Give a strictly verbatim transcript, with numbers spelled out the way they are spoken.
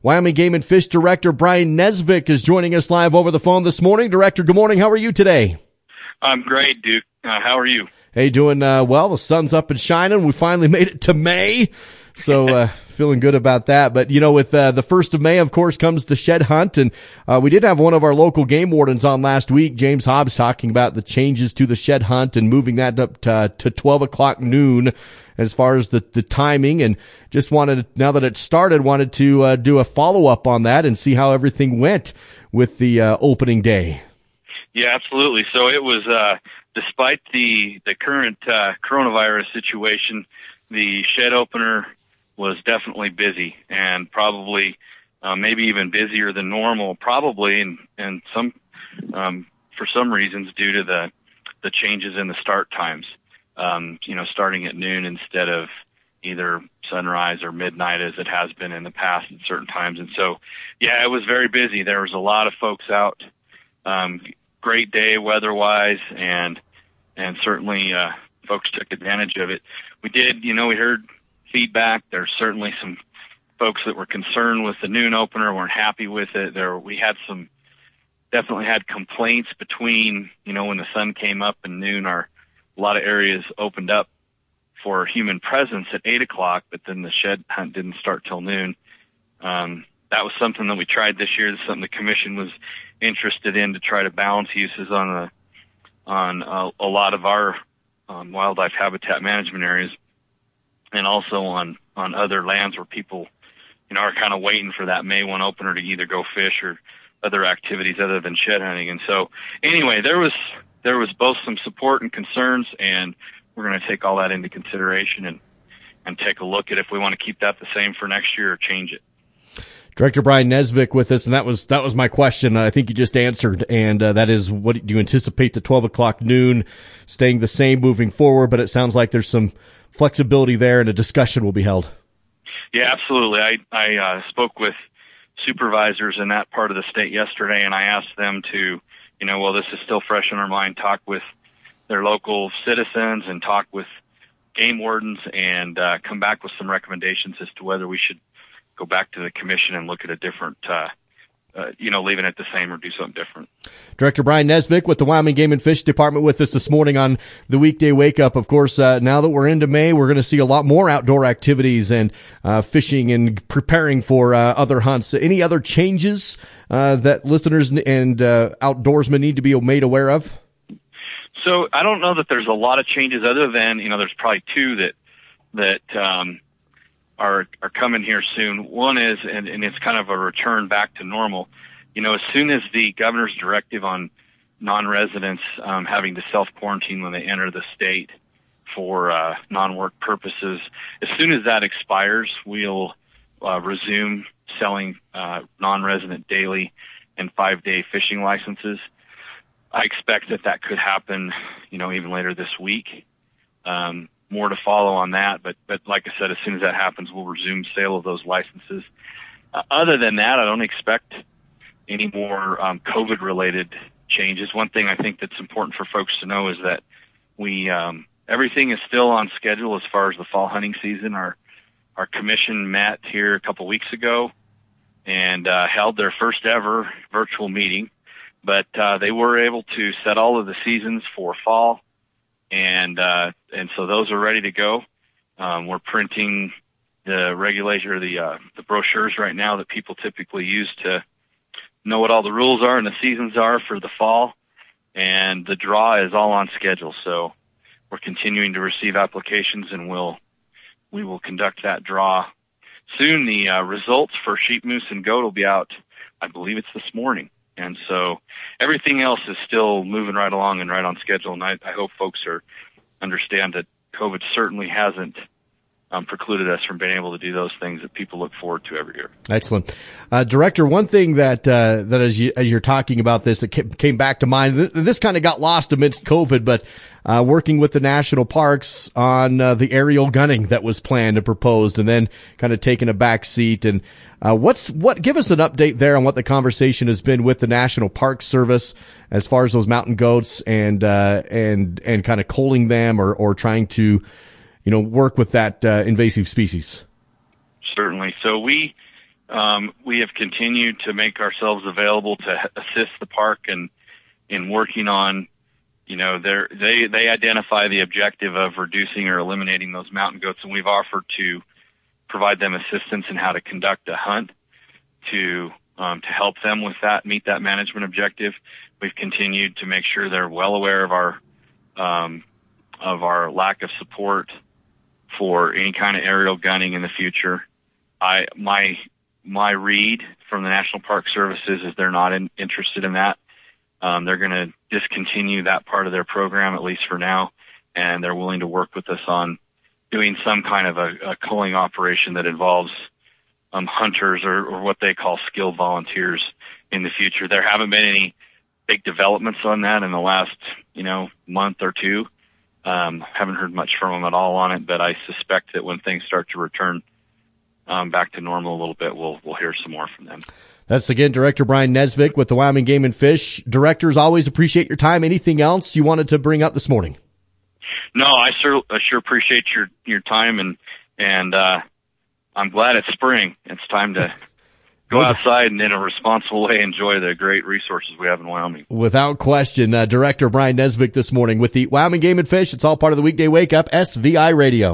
Wyoming Game and Fish Director Brian Nesbitt is joining us live over the phone this morning. Director, good morning. How are you today? I'm great, Duke. Uh, how are you? Hey, doing uh, well. The sun's up and shining. We finally made it to May, so uh, feeling good about that. But, you know, with uh, the first of May, of course, comes the shed hunt. And uh, we did have one of our local game wardens on last week, James Hobbs, talking about the changes to the shed hunt and moving that up to, to twelve o'clock noon as far as the, the timing. And just wanted, now that it started, wanted to uh, do a follow-up on that and see how everything went with the uh, opening day. Yeah, absolutely. So it was, uh, despite the, the current uh, coronavirus situation, the shed opener was definitely busy, and probably uh, maybe even busier than normal, probably, and, and some um, for some reasons due to the, the changes in the start times. Um, you know, starting at noon instead of either sunrise or midnight as it has been in the past at certain times. And so, yeah, it was very busy. There was a lot of folks out. Um, great day weather-wise, and and certainly uh, folks took advantage of it. We did, you know, we heard feedback. There's certainly some folks that were concerned with the noon opener, weren't happy with it. There, we had some, definitely had complaints between, you know, when the sun came up and noon, our a lot of areas opened up for human presence at eight o'clock, but then the shed hunt didn't start till noon. Um, that was something that we tried this year. That's something the commission was interested in, to try to balance uses on a, on a, a lot of our um, wildlife habitat management areas, and also on, on other lands where people, you know, are kind of waiting for that May first opener to either go fish or other activities other than shed hunting. And so anyway, there was, there was both some support and concerns, and we're going to take all that into consideration and, and take a look at if we want to keep that the same for next year or change it. Director Brian Nesbitt with us, and that was that was my question. I think you just answered, and uh, that is, what do you anticipate the twelve o'clock noon staying the same moving forward? But it sounds like there's some flexibility there, and a discussion will be held. Yeah, absolutely. I I uh, spoke with supervisors in that part of the state yesterday, and I asked them to, you know, well, this is still fresh in our mind, talk with their local citizens and talk with game wardens, and uh, come back with some recommendations as to whether we should go back to the commission and look at a different, uh, uh, you know, leaving it the same or do something different. Director Brian Nesbitt with the Wyoming Game and Fish Department with us this morning on the Weekday Wake Up. Of course, uh, now that we're into May, we're going to see a lot more outdoor activities and uh, fishing and preparing for uh, other hunts. Any other changes uh, that listeners and uh, outdoorsmen need to be made aware of? So I don't know that there's a lot of changes, other than, you know, there's probably two that that um, are are coming here soon. One is, and, and it's kind of a return back to normal. You know, as soon as the governor's directive on non-residents um, having to self-quarantine when they enter the state for uh, non-work purposes, as soon as that expires, we'll uh, resume selling uh, non-resident daily and five-day fishing licenses. I expect that that could happen, you know, even later this week. Um, more to follow on that, but, but like I said, as soon as that happens, we'll resume sale of those licenses. Uh, other than that, I don't expect any more um, COVID-related changes. One thing I think that's important for folks to know is that we um, everything is still on schedule as far as the fall hunting season. Our our commission met here a couple weeks ago and uh, held their first ever virtual meeting. But uh, they were able to set all of the seasons for fall, and uh, and so those are ready to go. Um, we're printing the regulation or the uh, the brochures right now that people typically use to know what all the rules are and the seasons are for the fall, and the draw is all on schedule. So we're continuing to receive applications, and we'll we will conduct that draw soon. The uh, results for sheep, moose, and goat will be out, I believe it's this morning. And so everything else is still moving right along and right on schedule. And I, I hope folks are understand that COVID certainly hasn't um, precluded us from being able to do those things that people look forward to every year. Excellent. Uh, Director, one thing that, uh, that as you, as you're talking about this, it came back to mind, th- this kind of got lost amidst COVID, but, uh, working with the national parks on, uh, the aerial gunning that was planned and proposed, and then kind of taking a back seat. And, uh, what's, what, give us an update there on what the conversation has been with the National Park Service as far as those mountain goats and, uh, and, and kind of culling them or, or trying to, you know, work with that, uh, invasive species. Certainly. So we, um, we have continued to make ourselves available to assist the park and in working on, you know, their, they, they identify the objective of reducing or eliminating those mountain goats, and we've offered to provide them assistance in how to conduct a hunt to, um, to help them with that, meet that management objective. We've continued to make sure they're well aware of our, um, of our lack of support for any kind of aerial gunning in the future. I, my, my read from the National Park Services is they're not in, interested in that. Um, they're going to discontinue that part of their program, at least for now, and they're willing to work with us on doing some kind of a, a culling operation that involves um, hunters or, or what they call skilled volunteers in the future. There haven't been any big developments on that in the last, you know, month or two. Um, haven't heard much from them at all on it, but I suspect that when things start to return um, back to normal a little bit, we'll we'll hear some more from them. That's, again, Director Brian Nesbitt with the Wyoming Game and Fish. Directors, always appreciate your time. Anything else you wanted to bring up this morning? No, I sure, I sure appreciate your, your time, and, and, uh, I'm glad it's spring. It's time to go outside and in a responsible way enjoy the great resources we have in Wyoming. Without question. Uh, Director Brian Nesbitt this morning with the Wyoming Game and Fish. It's all part of the Weekday Wake Up, S V I Radio.